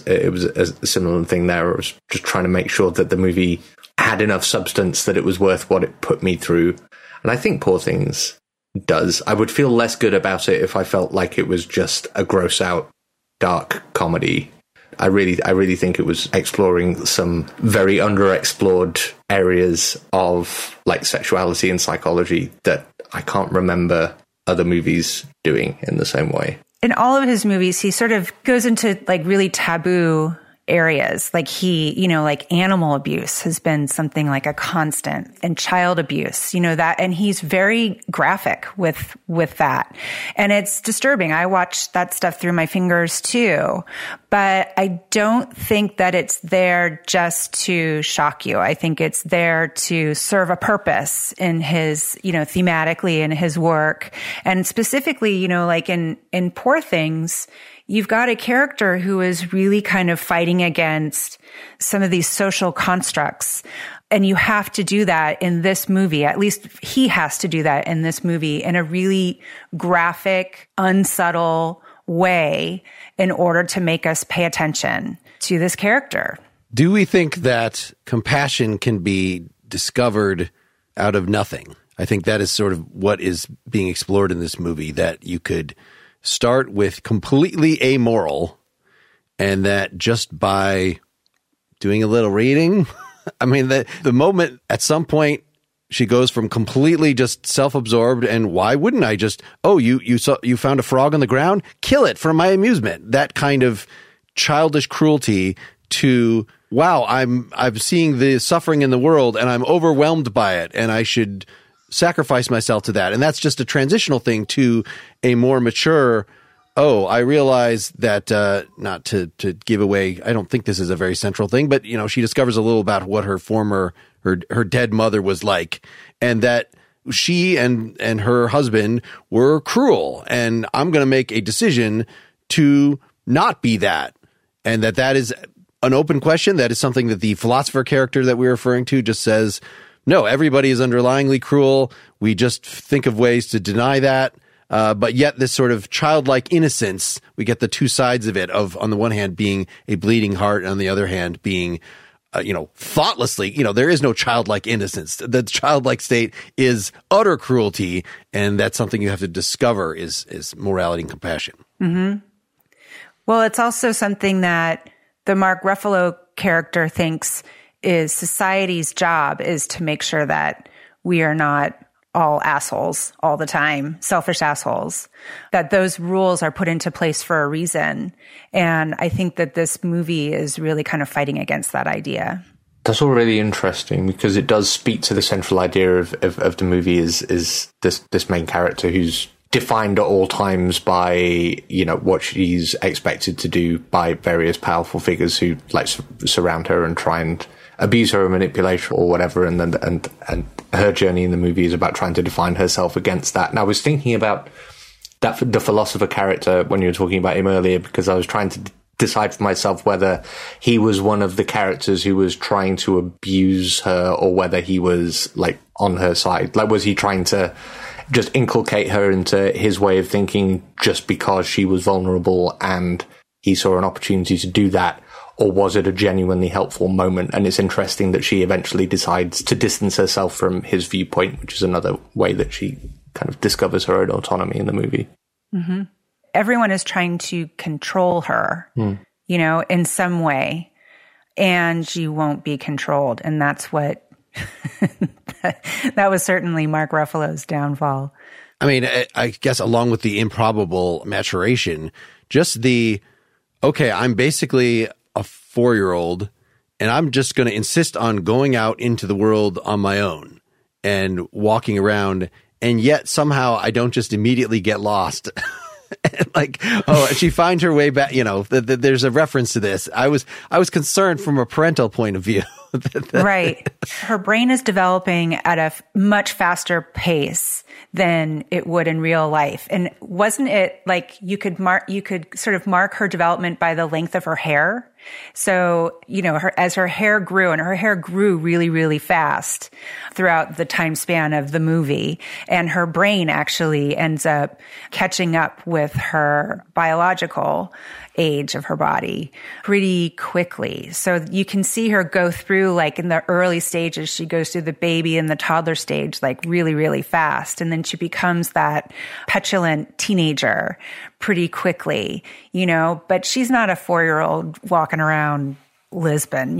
Speaker 2: a similar thing there. It was just trying to make sure that the movie had enough substance that it was worth what it put me through. And I think Poor Things does. I would feel less good about it if I felt like it was just a gross out dark comedy. I really think it was exploring some very underexplored areas of, like, sexuality and psychology that I can't remember other movies doing in the same way.
Speaker 3: In all of his movies, he sort of goes into, like, really taboo areas. Like like animal abuse has been something like a constant, and child abuse, that, and he's very graphic with that. And it's disturbing. I watch that stuff through my fingers too, but I don't think that it's there just to shock you. I think it's there to serve a purpose in his, thematically in his work. And specifically, like in Poor Things, you've got a character who is really kind of fighting against some of these social constructs. And you have to do that in this movie. At least he has to do that in this movie in a really graphic, unsubtle way in order to make us pay attention to this character.
Speaker 1: Do we think that compassion can be discovered out of nothing? I think that is sort of what is being explored in this movie, that you could start with completely amoral, and that just by doing a little reading, I mean, the moment at some point she goes from completely just self-absorbed, and why wouldn't I just, you found a frog on the ground? Kill it for my amusement. That kind of childish cruelty to, wow, I'm seeing the suffering in the world and I'm overwhelmed by it, and I should sacrifice myself to that. And that's just a transitional thing to a more mature, I realize that, not to give away, I don't think this is a very central thing, but, she discovers a little about what her dead mother was like, and that she and her husband were cruel. And I'm going to make a decision to not be that. And that is an open question. That is something that the philosopher character that we're referring to just says, no, everybody is underlyingly cruel. We just think of ways to deny that. But yet this sort of childlike innocence, we get the two sides of it, of on the one hand being a bleeding heart, and on the other hand being, thoughtlessly, there is no childlike innocence. The childlike state is utter cruelty. And that's something you have to discover is morality and compassion.
Speaker 3: Mm-hmm. Well, it's also something that the Mark Ruffalo character thinks is society's job, is to make sure that we are not all assholes all the time, selfish assholes, that those rules are put into place for a reason. And I think that this movie is really kind of fighting against that idea.
Speaker 2: That's all really interesting, because it does speak to the central idea of the movie is this main character who's defined at all times by, what she's expected to do by various powerful figures who surround her and try and abuse her or manipulate her or whatever. And her journey in the movie is about trying to define herself against that. And I was thinking about the philosopher character when you were talking about him earlier, because I was trying to decide for myself whether he was one of the characters who was trying to abuse her, or whether he was on her side. Was he trying to just inculcate her into his way of thinking just because she was vulnerable and he saw an opportunity to do that? Or was it a genuinely helpful moment? And it's interesting that she eventually decides to distance herself from his viewpoint, which is another way that she kind of discovers her own autonomy in the movie.
Speaker 3: Mm-hmm. Everyone is trying to control her, in some way, and she won't be controlled. And that's what, that was certainly Mark Ruffalo's downfall.
Speaker 1: I mean, I guess along with the improbable maturation, just I'm basically a 4-year-old, and I'm just going to insist on going out into the world on my own and walking around, and yet somehow I don't just immediately get lost. And she finds her way back. There's a reference to this. I was concerned from a parental point of view
Speaker 3: Right. Her brain is developing at a much faster pace than it would in real life. And wasn't it like you could sort of mark her development by the length of her hair? So, as her hair grew, and her hair grew really, really fast throughout the time span of the movie, and her brain actually ends up catching up with her biological age of her body pretty quickly. So you can see her go through, like in the early stages, she goes through the baby and the toddler stage, like really, really fast. And then she becomes that petulant teenager pretty quickly, but she's not a 4-year-old walking around Lisbon.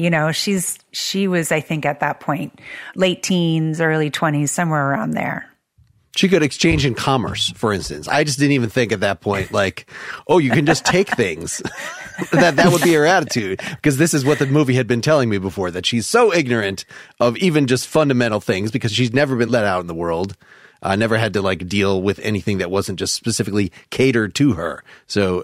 Speaker 3: She was, I think at that point, late teens, early 20s, somewhere around there.
Speaker 1: She could exchange in commerce, for instance. I just didn't even think at that point, like, oh, you can just take things. that would be her attitude. Because this is what the movie had been telling me before, that she's so ignorant of even just fundamental things because she's never been let out in the world. Never had to like deal with anything that wasn't just specifically catered to her. So,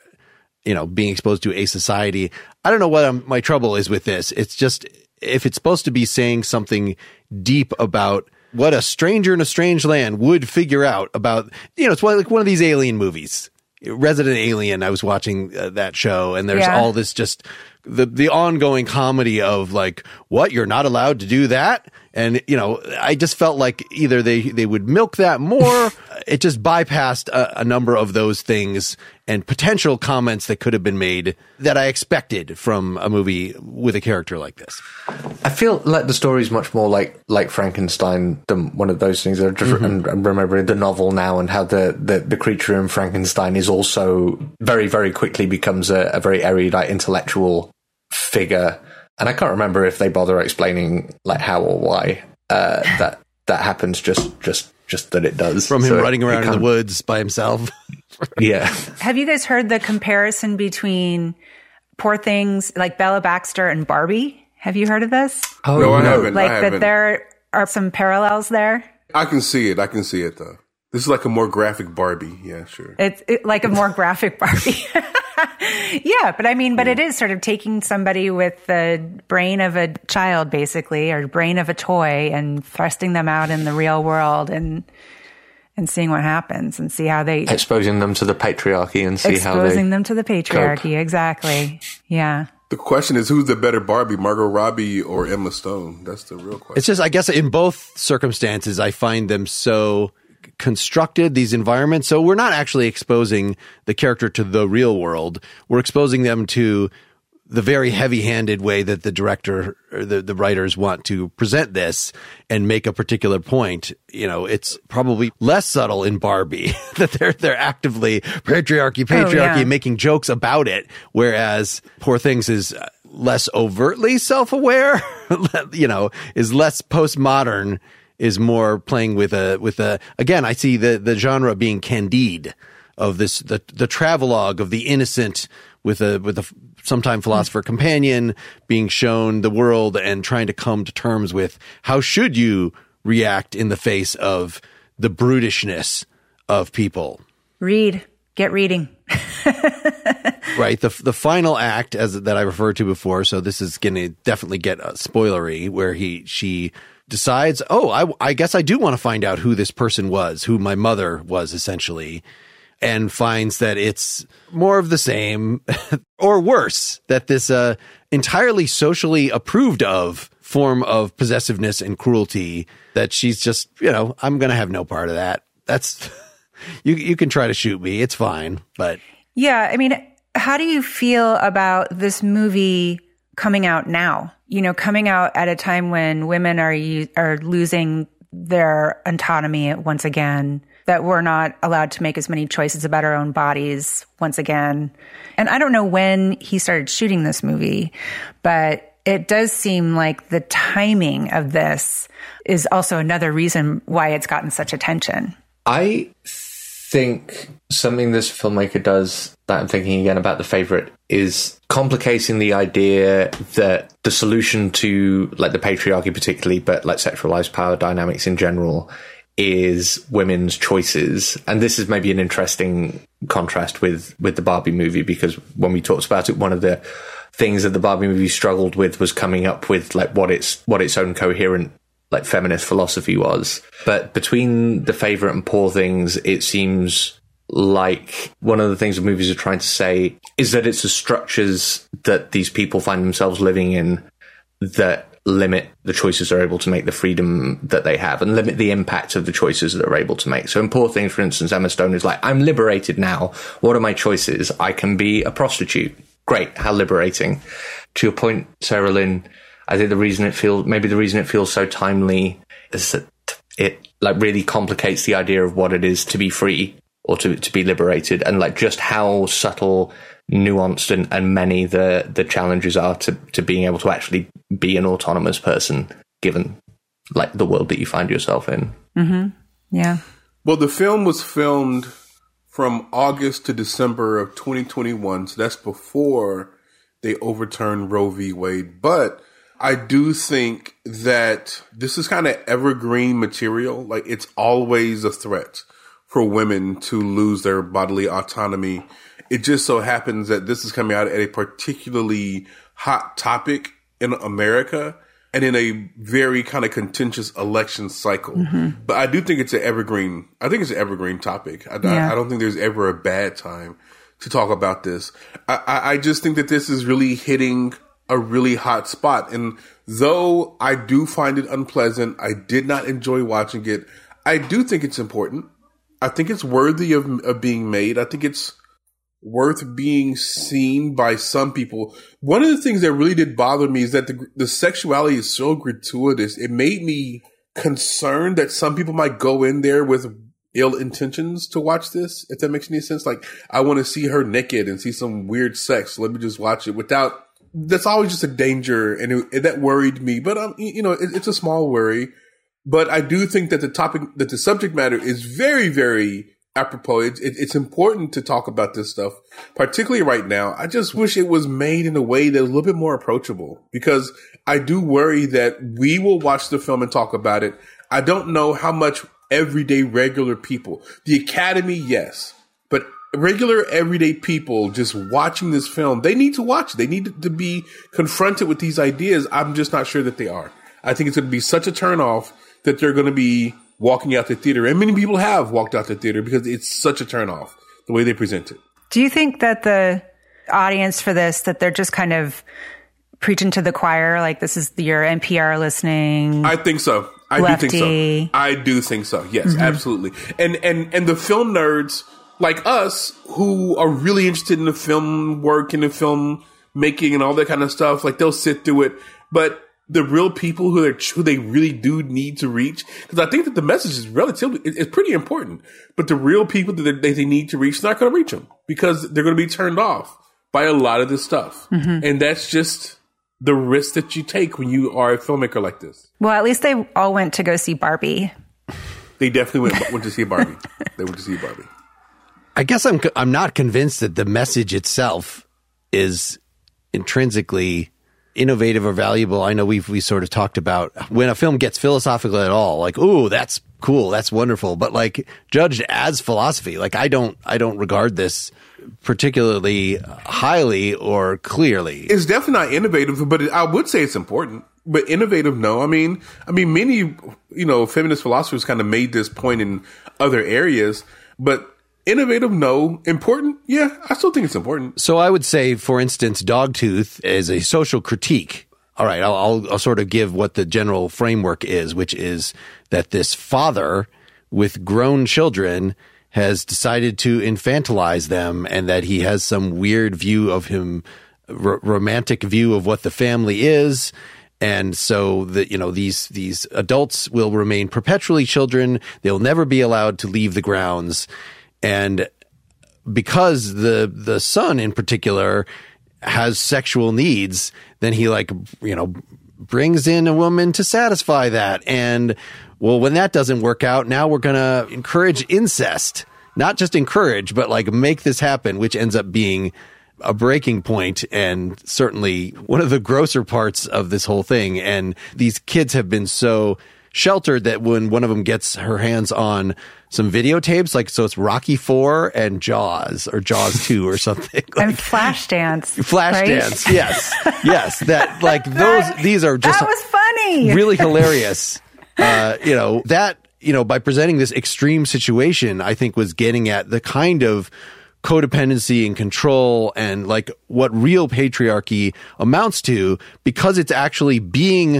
Speaker 1: being exposed to a society. I don't know what my trouble is with this. It's just, if it's supposed to be saying something deep about what a stranger in a strange land would figure out about, it's like one of these alien movies, Resident Alien. I was watching that show, and there's all this just the ongoing comedy of like, what, you're not allowed to do that? And, I just felt like either they would milk that more. It just bypassed a number of those things and potential comments that could have been made that I expected from a movie with a character like this.
Speaker 2: I feel like the story is much more like Frankenstein than one of those things. I'm remembering the novel now, and how the creature in Frankenstein is also very, very quickly becomes a very erudite intellectual figure. And I can't remember if they bother explaining like how or why that happens. Just that it does.
Speaker 1: From him running around in the woods by himself.
Speaker 2: Yeah.
Speaker 3: Have you guys heard the comparison between Poor Things, like Bella Baxter and Barbie? Have you heard of this?
Speaker 4: Oh, no, I haven't.
Speaker 3: Like
Speaker 4: I haven't.
Speaker 3: that there are some parallels there?
Speaker 4: I can see it though. This is like a more graphic Barbie. Yeah, sure.
Speaker 3: It's like a more graphic Barbie. Yeah, but it is sort of taking somebody with the brain of a child, basically, or brain of a toy, and thrusting them out in the real world and seeing what happens, and see how they...
Speaker 2: Exposing them to the patriarchy and see how they...
Speaker 3: Exposing them to the patriarchy,
Speaker 2: cope.
Speaker 3: Exactly. Yeah.
Speaker 4: The question is, who's the better Barbie, Margot Robbie or Emma Stone? That's the real question.
Speaker 1: It's just, I guess in both circumstances, I find them so constructed, these environments. So we're not actually exposing the character to the real world. We're exposing them to the very heavy-handed way that the director or the writers want to present this and make a particular point. It's probably less subtle in Barbie that they're actively patriarchy, making jokes about it, whereas Poor Things is less overtly self-aware, is less postmodern, is more playing with a again, I see the genre being Candide, of this the travelogue of the innocent with a sometime philosopher companion being shown the world and trying to come to terms with how should you react in the face of the brutishness of people.
Speaker 3: Get reading.
Speaker 1: Right. The final act that I referred to before. So this is going to definitely get spoilery, where she decides, I guess I do want to find out who this person was, who my mother was essentially, and finds that it's more of the same or worse, that this entirely socially approved of form of possessiveness and cruelty, that she's just, I'm going to have no part of that. That's you can try to shoot me. It's fine. But
Speaker 3: yeah, how do you feel about this movie coming out now? Coming out at a time when women are losing their autonomy once again, that we're not allowed to make as many choices about our own bodies once again. And I don't know when he started shooting this movie, but it does seem like the timing of this is also another reason why it's gotten such attention.
Speaker 2: I think something this filmmaker does that I'm thinking again about The Favourite is complicating the idea that the solution to like the patriarchy particularly, but like sexualized power dynamics in general, is women's choices. And this is maybe an interesting contrast with the Barbie movie, because when we talked about it, one of the things that the Barbie movie struggled with was coming up with like what its own coherent like feminist philosophy was. But between The Favourite and Poor Things, it seems like one of the things the movies are trying to say is that it's the structures that these people find themselves living in that limit the choices they're able to make, the freedom that they have, and limit the impact of the choices that they're able to make. So in Poor Things, for instance, Emma Stone is like, I'm liberated now. What are my choices? I can be a prostitute. Great. How liberating. To your point, Sarah Lynn, I think the reason it feels so timely is that it like really complicates the idea of what it is to be free or to be liberated, and like just how subtle, nuanced and many the challenges are to being able to actually be an autonomous person given like the world that you find yourself in.
Speaker 3: Mm-hmm. Yeah.
Speaker 4: Well, the film was filmed from August to December of 2021. So that's before they overturned Roe v. Wade. But I do think that this is kind of evergreen material. Like, it's always a threat for women to lose their bodily autonomy. It just so happens that this is coming out at a particularly hot topic in America and in a very kind of contentious election cycle. Mm-hmm. But I do think it's an evergreen. I think it's an evergreen topic. I don't think there's ever a bad time to talk about this. I just think that this is really hitting a really hot spot. And though I do find it unpleasant, I did not enjoy watching it. I do think it's important. I think it's worthy of being made. I think it's worth being seen by some people. One of the things that really did bother me is that the sexuality is so gratuitous. It made me concerned that some people might go in there with ill intentions to watch this, if that makes any sense. Like, I want to see her naked and see some weird sex. Let me just watch it without. That's always just a danger, and that worried me. But it's a small worry. But I do think that the subject matter is very, very apropos. It's important to talk about this stuff, particularly right now. I just wish it was made in a way that's a little bit more approachable, because I do worry that we will watch the film and talk about it. I don't know how much everyday regular people, the Academy, yes, but regular everyday people just watching this film, they need to watch it. They need to be confronted with these ideas. I'm just not sure that they are. I think it's going to be such a turnoff that they're going to be walking out the theater. And many people have walked out the theater because it's such a turnoff, the way they present it.
Speaker 3: Do you think that the audience for this, that they're just kind of preaching to the choir? Like, this is your NPR listening?
Speaker 4: I think so. I do think so. Yes, mm-hmm. Absolutely. And the film nerds like us who are really interested in the film work and the film making and all that kind of stuff, like, they'll sit through it. But the real people who they really do need to reach, because I think that the message is it's pretty important, but the real people that they need to reach, they're not going to reach them because they're going to be turned off by a lot of this stuff. Mm-hmm. And that's just the risk that you take when you are a filmmaker like this.
Speaker 3: Well, at least they all went to go see Barbie.
Speaker 4: They definitely went to see Barbie. They went to see Barbie.
Speaker 1: I guess I'm not convinced that the message itself is intrinsically innovative or valuable. I know we sort of talked about when a film gets philosophical at all, like, ooh, that's cool, that's wonderful, but like, judged as philosophy, like, I don't regard this particularly highly or clearly.
Speaker 4: It's definitely not innovative, but I would say it's important. But innovative, no. I mean, many feminist philosophers kind of made this point in other areas, but innovative, no. Important, yeah. I still think it's important.
Speaker 1: So I would say, for instance, Dogtooth is a social critique. All right, I'll sort of give what the general framework is, which is that this father with grown children has decided to infantilize them, and that he has some weird view of him, romantic view of what the family is. And so that, these adults will remain perpetually children. They'll never be allowed to leave the grounds. And because the son in particular has sexual needs, then he brings in a woman to satisfy that. And well, when that doesn't work out, now we're going to encourage incest, not just encourage, but like make this happen, which ends up being a breaking point and certainly one of the grosser parts of this whole thing. And these kids have been so sheltered that when one of them gets her hands on some videotapes, like, so it's Rocky 4 and Jaws or Jaws 2 or something. Like,
Speaker 3: and Flashdance.
Speaker 1: Flashdance.
Speaker 3: Right?
Speaker 1: Yes. That, like, these are just.
Speaker 3: That was funny.
Speaker 1: Really hilarious. By presenting this extreme situation, I think was getting at the kind of codependency and control and like what real patriarchy amounts to, because it's actually being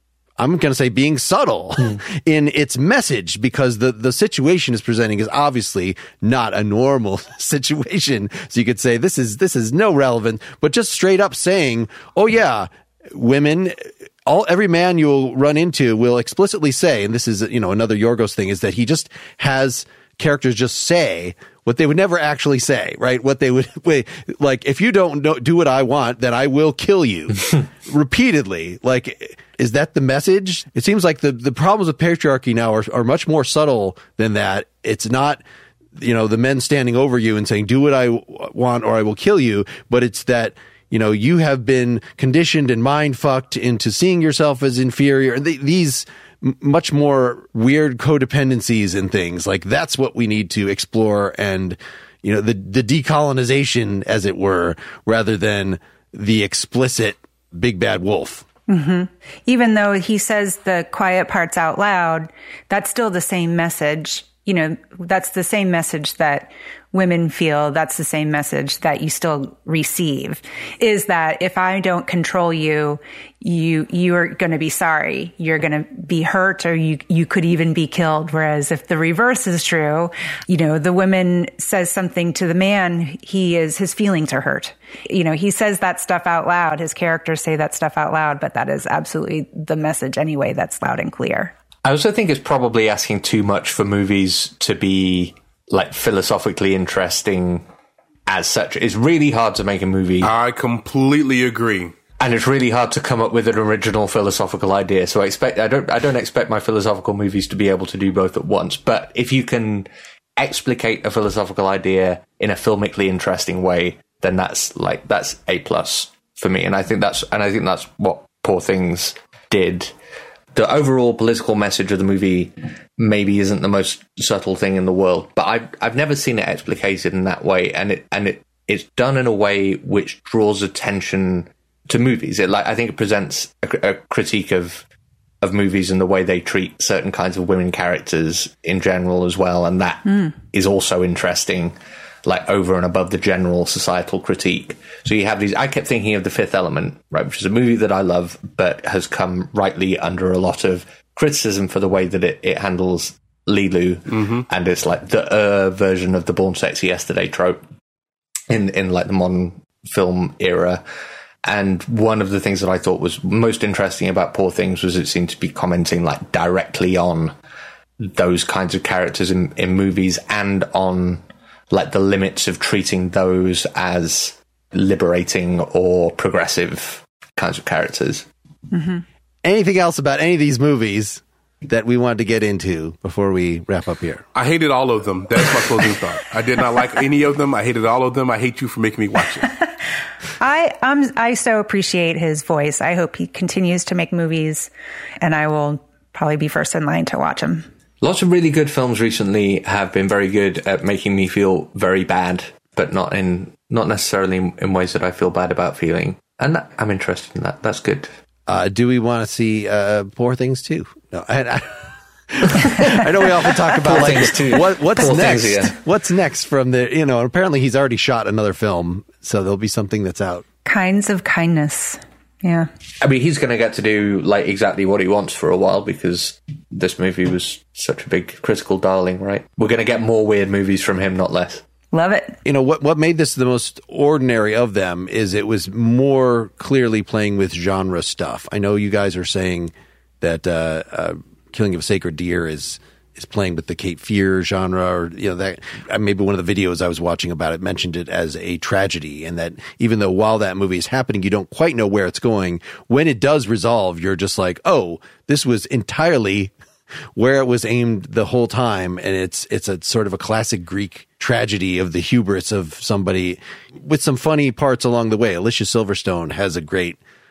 Speaker 1: subtle in its message, because the situation is presenting is obviously not a normal situation. So you could say this is no relevant, but just straight up saying, oh yeah, women, every man you'll run into will explicitly say, and this is, another Yorgos thing, is that he just has characters just say what they would never actually say, right? What they would, like, if you don't do what I want, then I will kill you repeatedly. Like, is that the message? It seems like the problems with patriarchy now are much more subtle than that. It's not, the men standing over you and saying, do what I want or I will kill you. But it's that, you have been conditioned and mind fucked into seeing yourself as inferior. These much more weird codependencies and things, like, that's what we need to explore, and the decolonization, as it were, rather than the explicit big bad wolf.
Speaker 3: Mm-hmm. Even though he says the quiet parts out loud, that's still the same message. That's the same message that women feel. That's the same message that you still receive, is that if I don't control you, you are going to be sorry. You're going to be hurt, or you could even be killed. Whereas if the reverse is true, the woman says something to the man, his feelings are hurt. He says that stuff out loud. His characters say that stuff out loud, but that is absolutely the message anyway. That's loud and clear.
Speaker 2: I also think it's probably asking too much for movies to be like philosophically interesting as such. It's really hard to make a movie.
Speaker 4: I completely agree.
Speaker 2: And it's really hard to come up with an original philosophical idea. So I don't expect my philosophical movies to be able to do both at once. But if you can explicate a philosophical idea in a filmically interesting way, then that's A+ for me. And I think that's what Poor Things did. The overall political message of the movie maybe isn't the most subtle thing in the world, but I've never seen it explicated in that way, and it's done in a way which draws attention to movies. I think it presents a critique of movies and the way they treat certain kinds of women characters in general as well, and that is also interesting, like over and above the general societal critique. So you have these, I kept thinking of The Fifth Element, right, which is a movie that I love, but has come rightly under a lot of criticism for the way that it handles Lilu. Mm-hmm. And it's like the version of the Born Sexy Yesterday trope in like the modern film era. And one of the things that I thought was most interesting about Poor Things was it seemed to be commenting like directly on those kinds of characters in movies, and on like the limits of treating those as liberating or progressive kinds of characters.
Speaker 1: Mm-hmm. Anything else about any of these movies that we wanted to get into before we wrap up here?
Speaker 4: I hated all of them. That's my closing thought. I did not like any of them. I hated all of them. I hate you for making me watch it.
Speaker 3: I so appreciate his voice. I hope he continues to make movies, and I will probably be first in line to watch him.
Speaker 2: Lots of really good films recently have been very good at making me feel very bad, but not necessarily in ways that I feel bad about feeling. And I'm interested in that. That's good.
Speaker 1: Do we want to see Poor Things too? No, I know we often talk about like what's Poor next. Things, yeah. What's next from the apparently he's already shot another film, so there'll be something that's out.
Speaker 3: Kinds of Kindness. Yeah.
Speaker 2: I mean, he's going to get to do like exactly what he wants for a while, because this movie was such a big critical darling, right? We're going to get more weird movies from him, not less.
Speaker 3: Love it.
Speaker 1: What made this the most ordinary of them is it was more clearly playing with genre stuff. I know you guys are saying that Killing of a Sacred Deer is playing with the Cape Fear genre, or that maybe one of the videos I was watching about it mentioned it as a tragedy, and that even though while that movie is happening, you don't quite know where it's going. When it does resolve, you're just like, oh, this was entirely where it was aimed the whole time, and it's a sort of a classic Greek tragedy of the hubris of somebody with some funny parts along the way. Alicia Silverstone has a great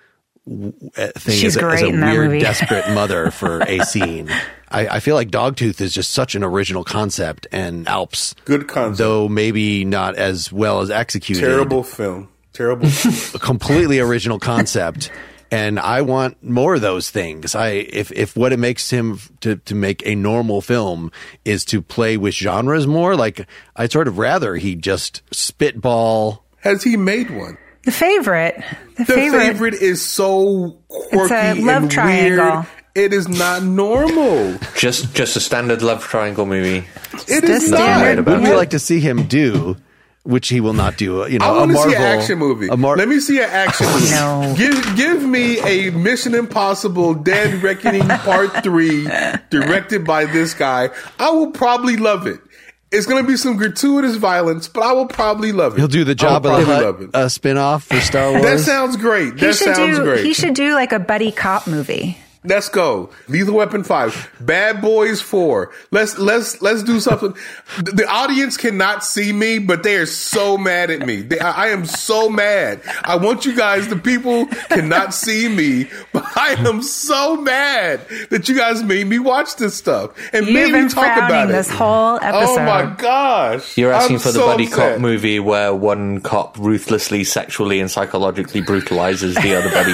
Speaker 1: thing
Speaker 3: She's
Speaker 1: as a
Speaker 3: great in that
Speaker 1: weird,
Speaker 3: movie.
Speaker 1: desperate mother for a scene. I feel like Dogtooth is just such an original concept, and Alps,
Speaker 4: Good concept.
Speaker 1: though maybe not as well as executed.
Speaker 4: Terrible film. Terrible.
Speaker 1: A completely original concept. And I want more of those things. If what it makes him to make a normal film is to play with genres more, like I'd sort of rather he just spitball.
Speaker 4: Has he made one?
Speaker 3: The Favorite.
Speaker 4: The favorite is so quirky
Speaker 3: It's a love
Speaker 4: and
Speaker 3: triangle.
Speaker 4: weird. It is not normal.
Speaker 2: Just a standard love triangle movie.
Speaker 4: It is
Speaker 3: Just
Speaker 4: not.
Speaker 3: standard.
Speaker 1: What would you
Speaker 3: Yeah.
Speaker 1: like to see him do? Which he will not do. You know,
Speaker 4: I
Speaker 1: a
Speaker 4: want to
Speaker 1: Marvel
Speaker 4: see an action movie. Let me see an action movie.
Speaker 3: No.
Speaker 4: Give me a Mission Impossible Dead Reckoning Part 3 directed by this guy. I will probably love it. It's going to be some gratuitous violence, but I will probably love it.
Speaker 1: He'll do the Jabba the Hutt spin-off for Star Wars.
Speaker 4: That sounds great. That sounds great.
Speaker 3: He should do like a buddy cop movie.
Speaker 4: Let's go. Lethal Weapon 5. Bad Boys 4. Let's do something. The audience cannot see me, but they are so mad at me. I am so mad. I want you guys, the people cannot see me, but I am so mad that you guys made me watch this stuff and
Speaker 3: You've
Speaker 4: made
Speaker 3: been
Speaker 4: me talk about
Speaker 3: frowning
Speaker 4: it.
Speaker 3: this whole episode.
Speaker 4: Oh my gosh.
Speaker 2: You're asking
Speaker 4: I'm
Speaker 2: for the
Speaker 4: so
Speaker 2: buddy
Speaker 4: upset.
Speaker 2: cop movie where one cop ruthlessly, sexually, and psychologically brutalizes the other buddy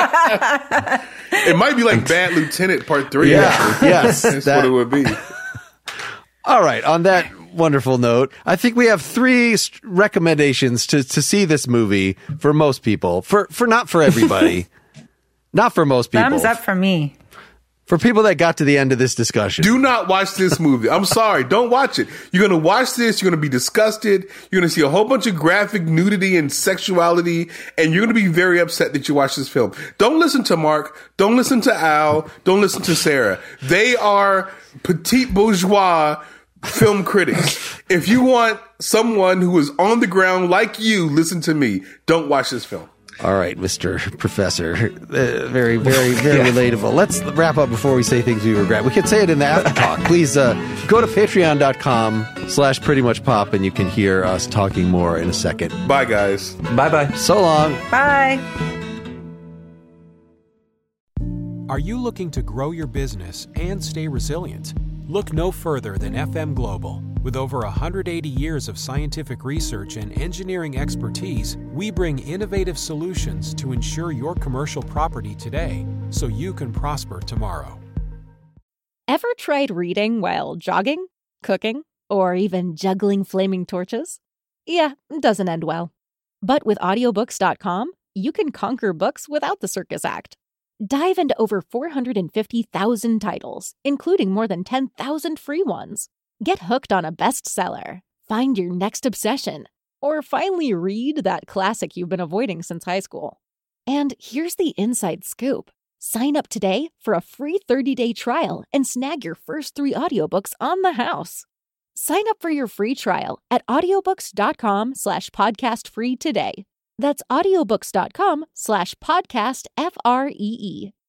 Speaker 2: cop.
Speaker 4: It might be like Bad Lieutenant Part 3.
Speaker 1: Yeah.
Speaker 4: Actually.
Speaker 1: Yes,
Speaker 4: That's
Speaker 1: that-
Speaker 4: what it would be.
Speaker 1: All right. On that wonderful note, I think we have 3 recommendations to see this movie for most people. For not for everybody. Not for most people.
Speaker 3: Thumbs up for me.
Speaker 1: For people that got to the end of this discussion.
Speaker 4: Do not watch this movie. I'm sorry. Don't watch it. You're going to watch this. You're going to be disgusted. You're going to see a whole bunch of graphic nudity and sexuality, and you're going to be very upset that you watched this film. Don't listen to Mark. Don't listen to Al. Don't listen to Sarah. They are petite bourgeois film critics. If you want someone who is on the ground like you, listen to me. Don't watch this film.
Speaker 1: All right, Mr. Professor. Very, very, very relatable. Let's wrap up before we say things we regret. We could say it in the after talk. Please go to patreon.com/prettymuchpop and you can hear us talking more in a second.
Speaker 4: Bye, guys.
Speaker 2: Bye-bye.
Speaker 1: So long.
Speaker 3: Bye.
Speaker 5: Are you looking to grow your business and stay resilient? Look no further than FM Global. With over 180 years of scientific research and engineering expertise, we bring innovative solutions to ensure your commercial property today so you can prosper tomorrow.
Speaker 6: Ever tried reading while jogging, cooking, or even juggling flaming torches? Yeah, it doesn't end well. But with audiobooks.com, you can conquer books without the circus act. Dive into over 450,000 titles, including more than 10,000 free ones. Get hooked on a bestseller, find your next obsession, or finally read that classic you've been avoiding since high school. And here's the inside scoop. Sign up today for a free 30-day trial and snag your first 3 audiobooks on the house. Sign up for your free trial at audiobooks.com/podcastfree today. That's audiobooks.com/podcastfree.